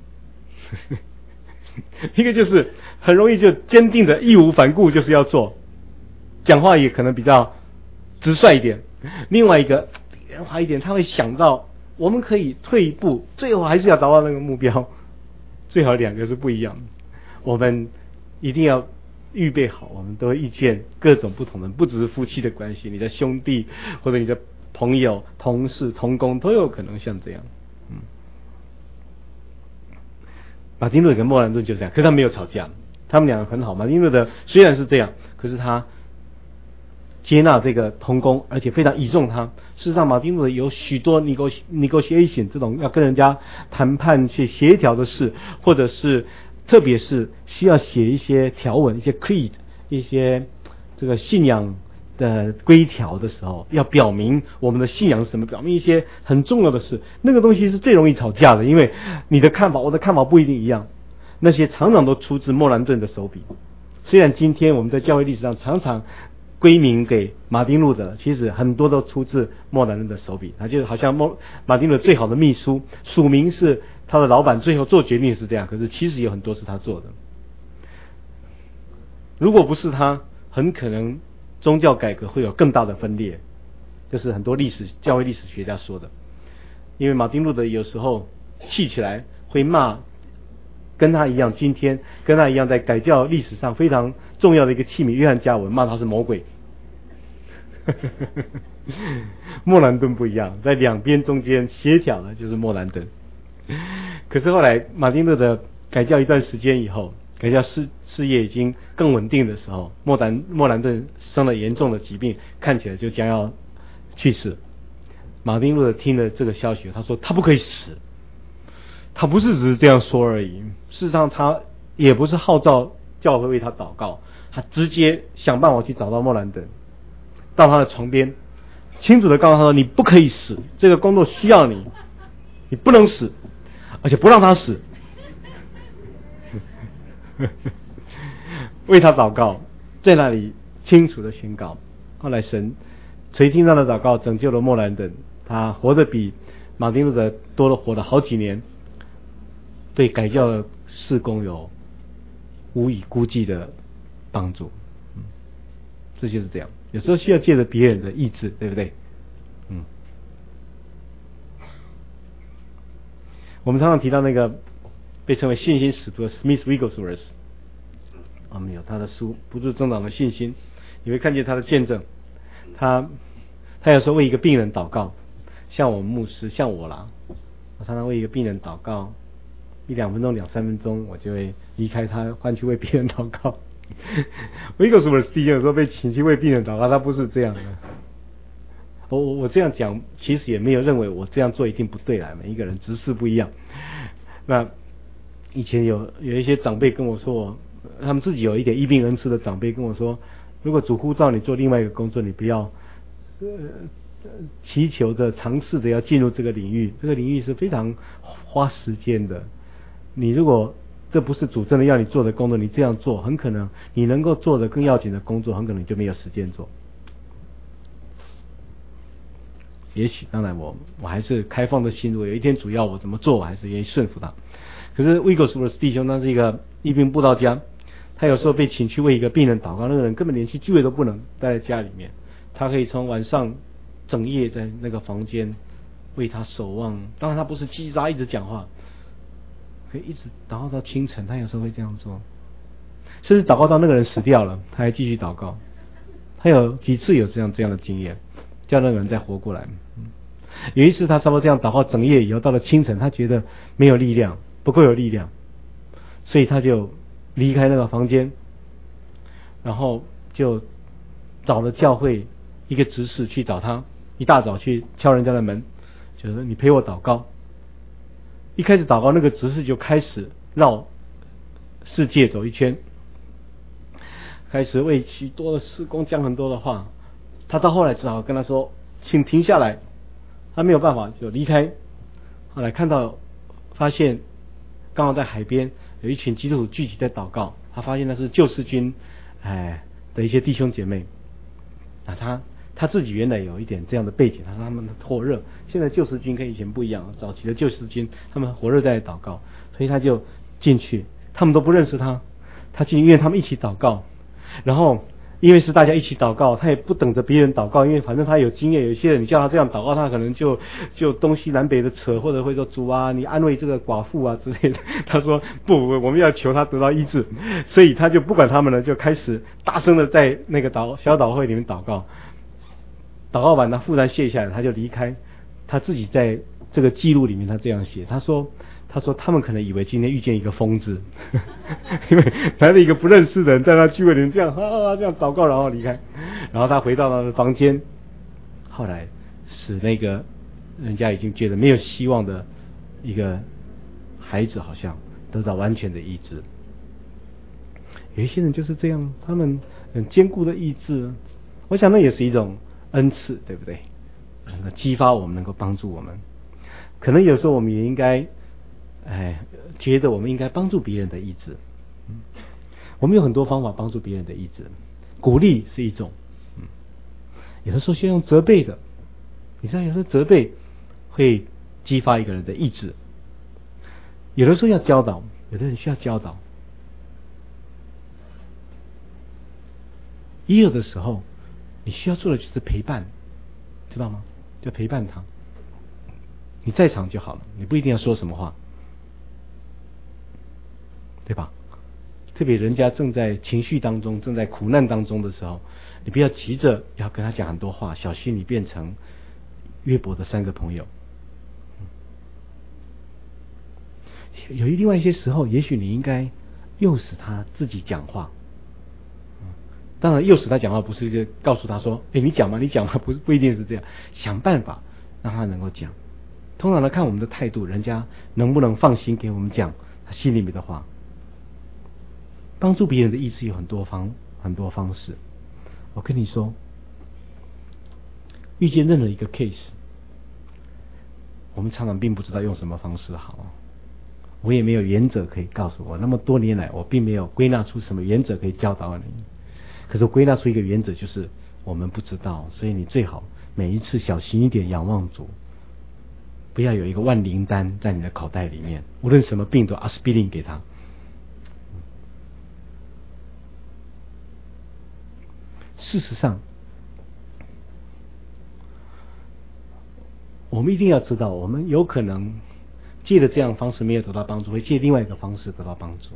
一个就是很容易就坚定的义无反顾，就是要做，讲话也可能比较直率一点。另外一个圆滑一点，他会想到我们可以退一步，最后还是要达到那个目标。最好两个是不一样的，我们一定要预备好，我们都会遇见各种不同的，不只是夫妻的关系，你的兄弟或者你的朋友、同事、同工都有可能像这样。嗯，马丁路德跟莫兰顿就这样，可是他没有吵架，他们两个很好。马丁路德虽然是这样，可是他接纳这个同工，而且非常倚重他。事实上，马丁路德有许多 negotiation 这种要跟人家谈判去协调的事，或者是特别是需要写一些条文、一些 creed、一些这个信仰的规条的时候，要表明我们的信仰是什么，表明一些很重要的事，那个东西是最容易吵架的，因为你的看法我的看法不一定一样。那些常常都出自莫兰顿的手笔。虽然今天我们在教会历史上常常归名给马丁路德，其实很多都出自莫兰顿的手笔。他就好像莫马丁路德最好的秘书，署名是他的老板，最后做决定是这样，可是其实有很多是他做的。如果不是他，很可能宗教改革会有更大的分裂，这是很多历史教会历史学家说的。因为马丁路德有时候气起来会骂跟他一样，今天跟他一样在改教历史上非常重要的一个器皿约翰加文，骂他是魔鬼。莫兰顿不一样，在两边中间协调的就是莫兰顿。可是后来马丁路德改教一段时间以后，改教事事业已经更稳定的时候，莫兰莫兰顿生了严重的疾病，看起来就将要去世。马丁路德听了这个消息，他说他不可以死，他不是只是这样说而已，事实上他也不是号召教会为他祷告，他直接想办法去找到莫兰顿，到他的床边，清楚的告诉他说，你不可以死，这个工作需要你，你不能死，而且不让他死。为他祷告，在那里清楚的宣告。后来神垂听他的祷告，拯救了莫兰顿，他活得比马丁路德多了活了好几年，对改教的事工有无以估计的帮助。嗯，这就是这样，有时候需要借着别人的意志，对不对？嗯，我们常常提到那个被称为信心使徒的 Smith Wigglesworth， 我们有他的书《不住增长的信心》，你会看见他的见证。他他有时候为一个病人祷告，像我们牧师，像我啦，我常常为一个病人祷告，一两分钟、两三分钟，我就会离开他，换去为别人祷告。Wigglesworth 第一有时候被请去为病人祷告，他不是这样的。我我我这样讲，其实也没有认为我这样做一定不对啦，每一个人执事不一样。那以前有有一些长辈跟我说，他们自己有一点医病恩赐的长辈跟我说，如果主呼召你做另外一个工作，你不要呃祈求着、尝试着要进入这个领域，这个领域是非常花时间的。你如果这不是主真的要你做的工作，你这样做，很可能你能够做的更要紧的工作，很可能就没有时间做。也许，当然我我还是开放的心，如果有一天主要我怎么做，我还是愿意顺服他。可是威格斯沃斯弟兄他是一个一兵布道家，他有时候被请去为一个病人祷告，那个人根本连去聚会都不能待在家里面，他可以从晚上整夜在那个房间为他守望。当然他不是叽喳一直讲话，可以一直祷告到清晨，他有时候会这样做，甚至祷告到那个人死掉了，他还继续祷告。他有几次有这样这样的经验，叫那个人再活过来。有一次他差不多这样祷告整夜以后，到了清晨他觉得没有力量，不够有力量，所以他就离开那个房间，然后就找了教会一个执事去找他，一大早去敲人家的门，就说你陪我祷告。一开始祷告，那个执事就开始绕世界走一圈，开始为许多的事工讲很多的话。他到后来只好跟他说请停下来，他没有办法就离开。后来看到发现刚好在海边有一群基督徒聚集在祷告，他发现那是救世军哎的一些弟兄姐妹。那他他自己原来有一点这样的背景，他说他们火热，现在救世军跟以前不一样，早期的救世军他们火热在祷告，所以他就进去，他们都不认识他，他进去因为他们一起祷告，然后因为是大家一起祷告，他也不等着别人祷告，因为反正他有经验，有些人你叫他这样祷告，他可能就就东西南北的扯，或者会说主啊你安慰这个寡妇啊之类的。他说不，我们要求他得到医治，所以他就不管他们了，就开始大声的在那个祷小祷会里面祷告。祷告完，他忽然卸下来，他就离开。他自己在这个记录里面他这样写，他说他说他们可能以为今天遇见一个疯子，因为来了一个不认识的人在那聚会里面这样啊这样祷告，然后离开。然后他回到他的房间，后来使那个人家已经觉得没有希望的一个孩子好像得到完全的医治。有一些人就是这样，他们很坚固的意志，我想那也是一种恩赐，对不对？能够激发我们，能够帮助我们。可能有时候我们也应该哎，觉得我们应该帮助别人的意志。嗯，我们有很多方法帮助别人的意志，鼓励是一种，嗯，有的时候需要用责备的，你知道有时候责备会激发一个人的意志，有的时候要教导，有的人需要教导，也有的时候你需要做的就是陪伴，知道吗？就陪伴他，你在场就好了，你不一定要说什么话，对吧？特别人家正在情绪当中，正在苦难当中的时候，你不要急着要跟他讲很多话，小心你变成约伯的三个朋友。有另外一些时候，也许你应该诱使他自己讲话。当然，诱使他讲话不是一个告诉他说：“哎，你讲嘛，你讲嘛。”不是，不一定是这样。想办法让他能够讲。通常来看我们的态度，人家能不能放心给我们讲他心里面的话。帮助别人的意思有很多方很多方式。我跟你说，遇见任何一个 case， 我们常常并不知道用什么方式好。我也没有原则可以告诉我，那么多年来我并没有归纳出什么原则可以教导你。可是我归纳出一个原则，就是我们不知道，所以你最好每一次小心一点，仰望主，不要有一个万灵丹在你的口袋里面，无论什么病都阿司匹林给他。事实上，我们一定要知道，我们有可能借着这样的方式没有得到帮助，会借另外一个方式得到帮助。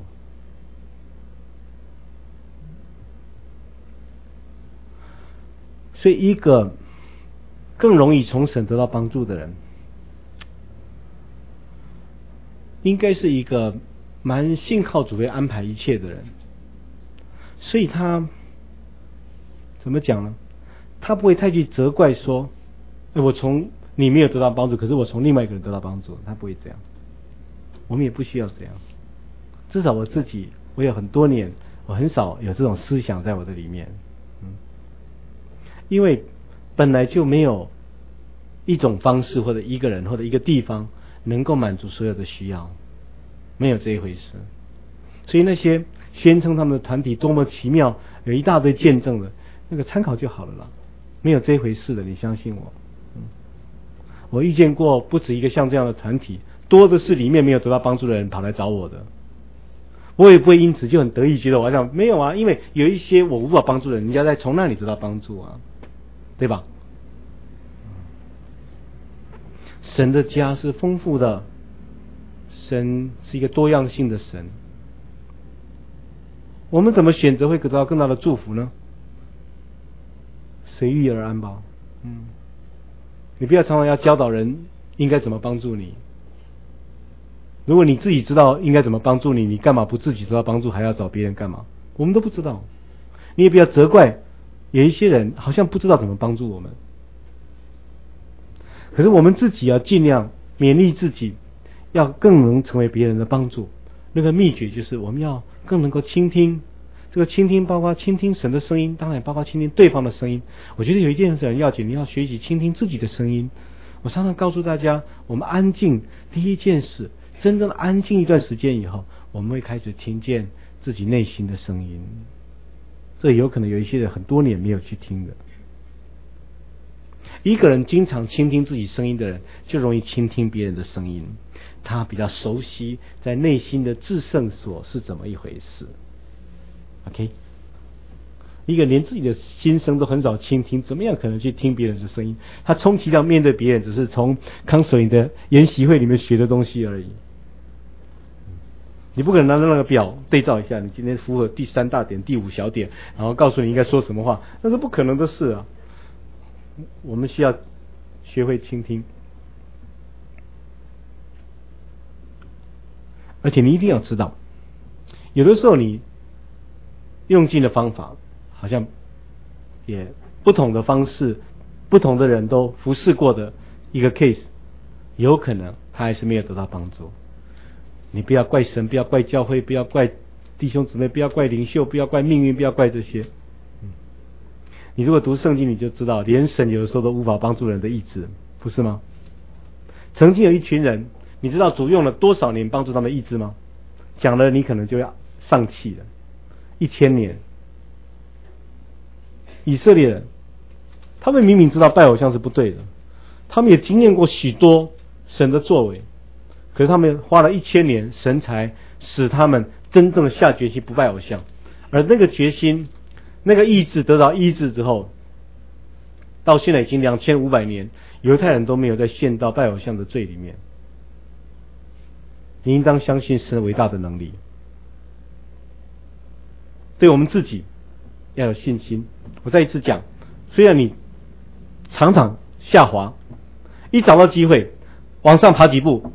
所以一个更容易从神得到帮助的人，应该是一个蛮信靠主会安排一切的人。所以他怎么讲呢？他不会太去责怪说，我从你没有得到帮助，可是我从另外一个人得到帮助，他不会这样。我们也不需要这样。至少我自己，我有很多年，我很少有这种思想在我的里面。嗯，因为本来就没有一种方式或者一个人或者一个地方能够满足所有的需要，没有这一回事。所以那些宣称他们的团体多么奇妙，有一大堆见证的，那个参考就好了啦，没有这一回事的，你相信我。嗯，我遇见过不止一个像这样的团体，多的是里面没有得到帮助的人跑来找我的。我也不会因此就很得意，觉得我想没有啊，因为有一些我无法帮助的人，人家在从那里得到帮助啊，对吧？神的家是丰富的，神是一个多样性的神。我们怎么选择会得到更大的祝福呢？随遇而安吧。嗯，你不要常常要教导人应该怎么帮助你。如果你自己知道应该怎么帮助你，你干嘛不自己得到帮助，还要找别人干嘛？我们都不知道。你也不要责怪有一些人好像不知道怎么帮助我们。可是我们自己要尽量勉励自己，要更能成为别人的帮助。那个秘诀就是我们要更能够倾听。这个倾听包括倾听神的声音，当然包括倾听对方的声音。我觉得有一件事很要紧，你要学习倾听自己的声音。我常常告诉大家，我们安静，第一件事，真正安静一段时间以后，我们会开始听见自己内心的声音。这有可能有一些人很多年没有去听的。一个人经常倾听自己声音的人，就容易倾听别人的声音。他比较熟悉在内心的至圣所是怎么一回事。OK， 一个连自己的心声都很少倾听，怎么样可能去听别人的声音？他充其量面对别人，只是从康水营的研习会里面学的东西而已。你不可能拿着那个表对照一下，你今天符合第三大点、第五小点，然后告诉你应该说什么话，那是不可能的事啊。我们需要学会倾听，而且你一定要知道，有的时候你用尽的方法，好像也不同的方式，不同的人都服侍过的一个 case， 有可能他还是没有得到帮助。你不要怪神，不要怪教会，不要怪弟兄姊妹，不要怪领袖，不要怪命运，不要怪这些。你如果读圣经，你就知道，连神有的时候都无法帮助人的意志，不是吗？曾经有一群人，你知道主用了多少年帮助他们的意志吗？讲了你可能就要丧气了。一千年，以色列人，他们明明知道拜偶像是不对的，他们也经验过许多神的作为，可是他们花了一千年，神才使他们真正的下决心不拜偶像。而那个决心，那个意志得到医治之后，到现在已经两千五百年，犹太人都没有再陷到拜偶像的罪里面。你应当相信神伟大的能力。对我们自己要有信心。我再一次讲，虽然你常常下滑，一找到机会往上爬几步，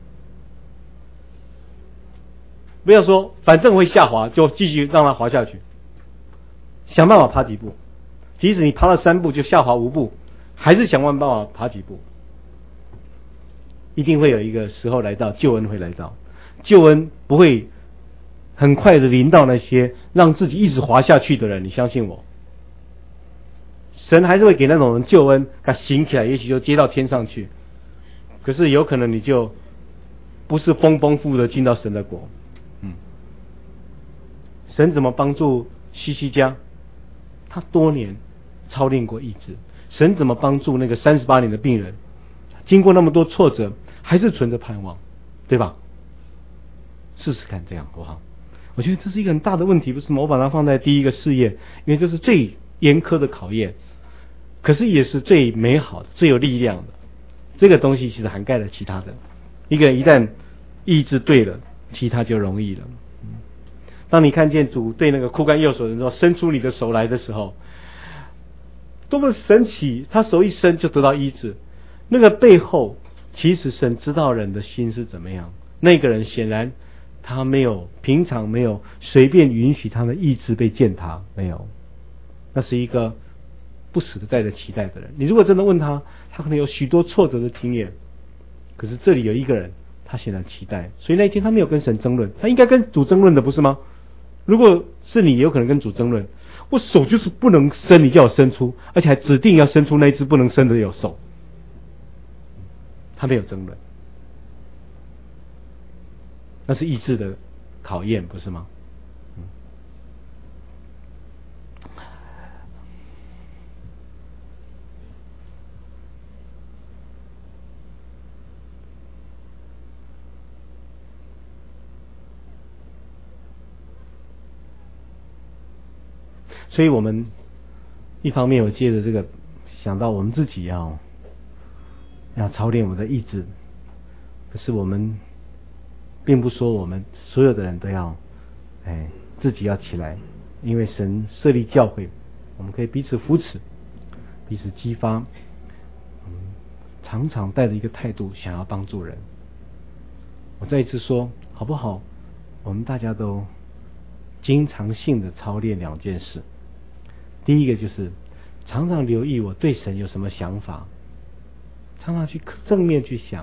不要说反正会下滑就继续让它滑下去，想办法爬几步。即使你爬了三步就下滑五步，还是想办法爬几步。一定会有一个时候来到，救恩会来到。救恩不会很快的临到那些让自己一直滑下去的人，你相信我。神还是会给那种人救恩，他醒起来也许就接到天上去，可是有可能你就不是丰丰富富的进到神的国。嗯，神怎么帮助西西家？他多年操练过意志。神怎么帮助那个三十八年的病人？经过那么多挫折，还是存着盼望，对吧？试试看这样好不好？我觉得这是一个很大的问题，不是吗？我把它放在第一个事业，因为这是最严苛的考验，可是也是最美好的、最有力量的。这个东西其实涵盖了其他的。一个人一旦意志对了，其他就容易了。当你看见主对那个枯干右手的人说：“伸出你的手来”的时候，多么神奇！他手一伸就得到医治。那个背后，其实神知道人的心是怎么样。那个人显然他没有平常没有随便允许他的意志被践踏，没有。那是一个不死的带着期待的人。你如果真的问他，他可能有许多挫折的经验。可是这里有一个人，他显然期待，所以那一天他没有跟神争论，他应该跟主争论的，不是吗？如果是你，也有可能跟主争论。我手就是不能伸，你叫我伸出，而且还指定要伸出那一只不能伸的有手。 他没有争论，那是意志的考验，不是吗？嗯。所以我们一方面有借着这个想到我们自己要要操练我们的意志，可是我们并不说我们所有的人都要哎自己要起来，因为神设立教会，我们可以彼此扶持，彼此激发，嗯，常常带着一个态度想要帮助人。我再一次说好不好，我们大家都经常性的操练两件事。第一个就是常常留意我对神有什么想法，常常去正面去想。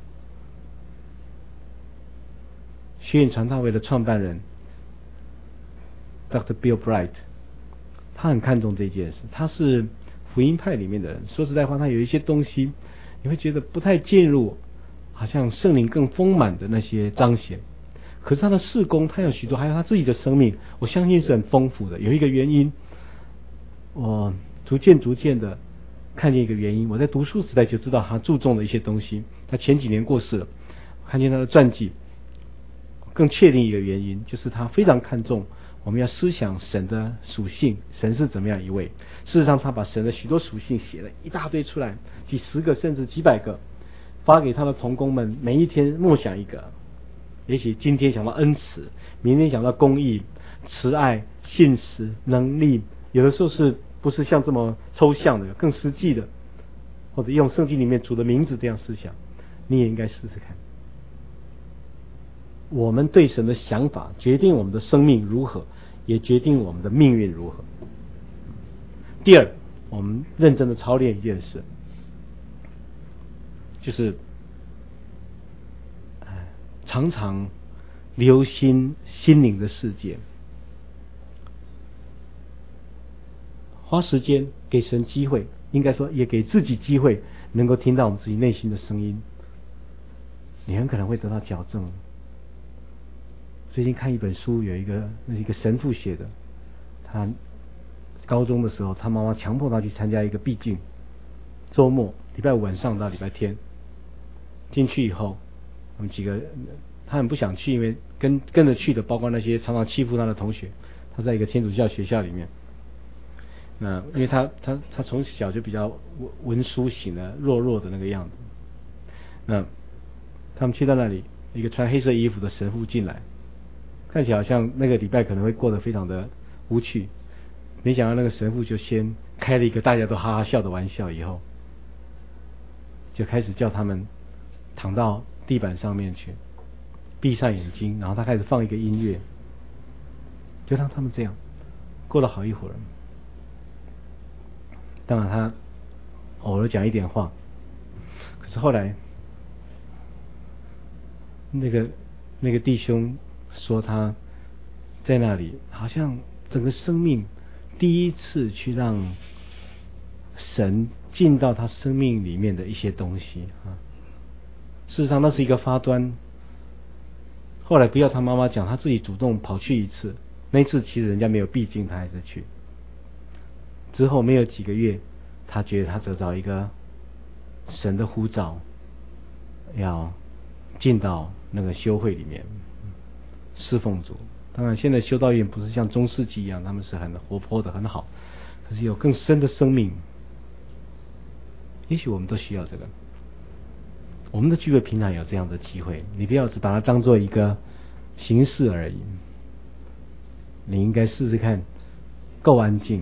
学院传道会的创办人 Doctor Bill Bright， 他很看重这件事。他是福音派里面的人，说实在话，他有一些东西你会觉得不太进入，好像圣灵更丰满的那些彰显。可是他的事工，他有许多，还有他自己的生命，我相信是很丰富的。有一个原因，我逐渐逐渐的看见一个原因，我在读书时代就知道他注重的一些东西。他前几年过世了，看见他的传记，更确定一个原因，就是他非常看重我们要思想神的属性，神是怎么样一位。事实上他把神的许多属性写了一大堆出来，几十个甚至几百个，发给他的同工们，每一天默想一个。也许今天想到恩慈，明天想到公义、慈爱、信实、能力，有的时候是不是像这么抽象的，更实际的，或者用圣经里面主的名字这样思想，你也应该试试看。我们对神的想法决定我们的生命如何，也决定我们的命运如何。第二，我们认真的操练一件事，就是常常留心心灵的世界，花时间给神机会，应该说也给自己机会，能够听到我们自己内心的声音，你很可能会得到矫正。最近看一本书，有一个那是一个神父写的，他高中的时候，他妈妈强迫他去参加一个闭境，周末礼拜五晚上到礼拜天，进去以后，我们几个他很不想去，因为跟跟着去的包括那些常常欺负他的同学。他在一个天主教学校里面，那因为他他他从小就比较文书型的弱弱的那个样子。那他们去到那里，一个穿黑色衣服的神父进来，看起来好像那个礼拜可能会过得非常的无趣。没想到那个神父就先开了一个大家都哈哈笑的玩笑，以后就开始叫他们躺到地板上面去，闭上眼睛，然后他开始放一个音乐，就让他们这样过了好一会儿。当然他偶尔讲一点话，可是后来那个那个弟兄说他在那里好像整个生命第一次去让神进到他生命里面的一些东西啊。事实上那是一个发端，后来不要他妈妈讲，他自己主动跑去一次，那一次其实人家没有闭经，他还是去。之后没有几个月，他觉得他得到一个神的呼召，要进到那个修会里面侍奉主。当然现在修道院不是像中世纪一样，他们是很活泼的很好，可是有更深的生命。也许我们都需要这个，我们的聚会平常有这样的机会，你不要只把它当做一个形式而已，你应该试试看，够安静，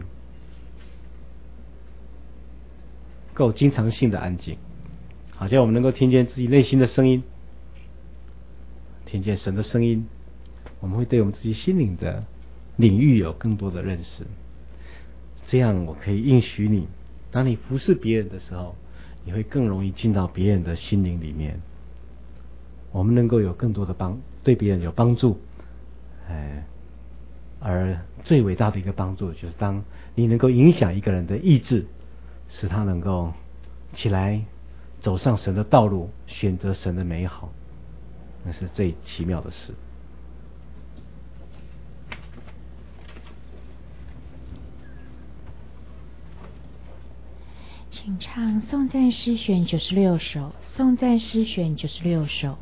够经常性的安静，好像我们能够听见自己内心的声音，听见神的声音，我们会对我们自己心灵的领域有更多的认识。这样我可以应许你，当你服侍别人的时候，你会更容易进到别人的心灵里面。我们能够有更多的帮，对别人有帮助。哎，而最伟大的一个帮助，就是当你能够影响一个人的意志，使他能够起来走上神的道路，选择神的美好，那是最奇妙的事。 请唱颂赞诗选九十六首，颂赞诗选九十六首。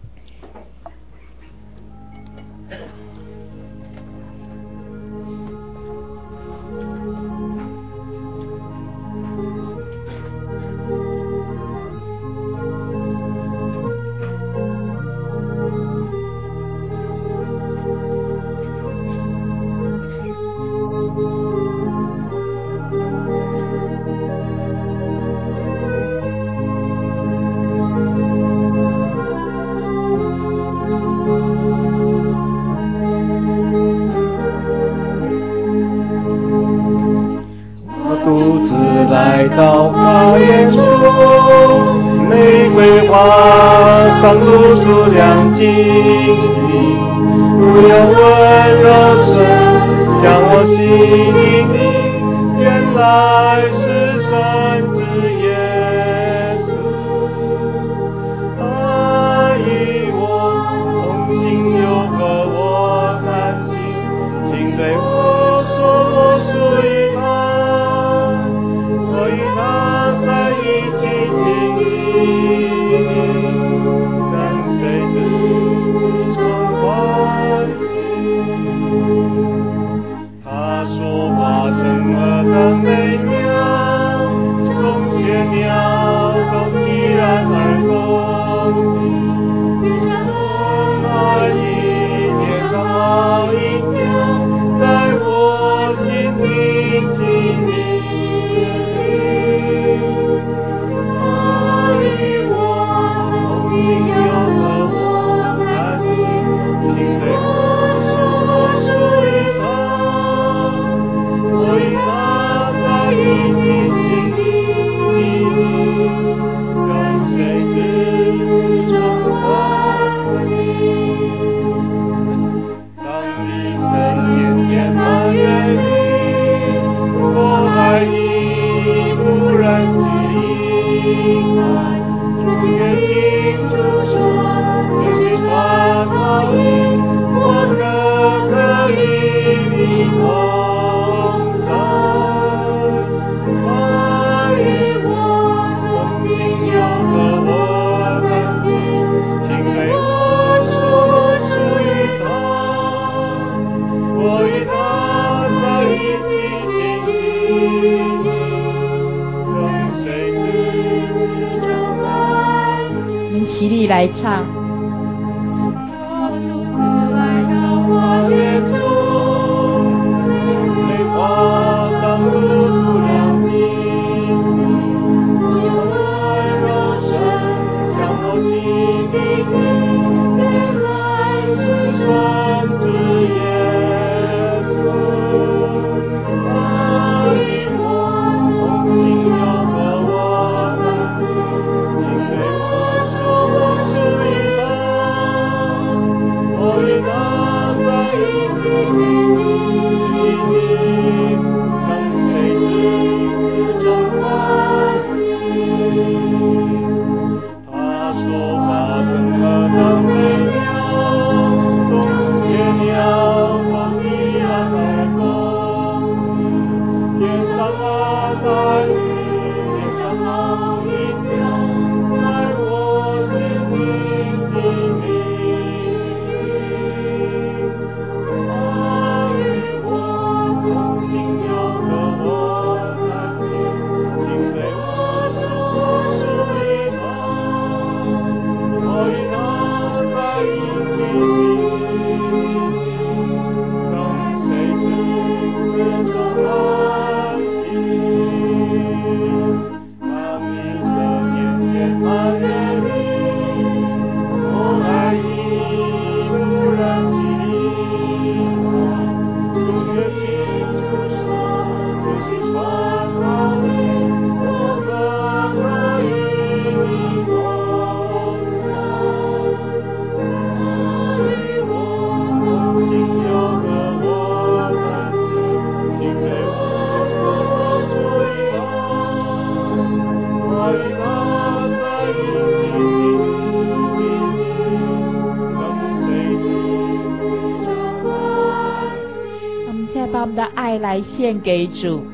来到花园中，玫瑰花上露出亮晶晶，不要温柔声向我心灵，原来是神之耶稣，他与我同行，又和我谈心，请对我说我属于他。我与他在一起经历，跟随自从欢喜。他说话怎么的美妙，从雀鸟都凄然而公平。天上蚂蚁，天上蚂蚁鸟，在我心听经历。 起立来唱。 我属于来献给主。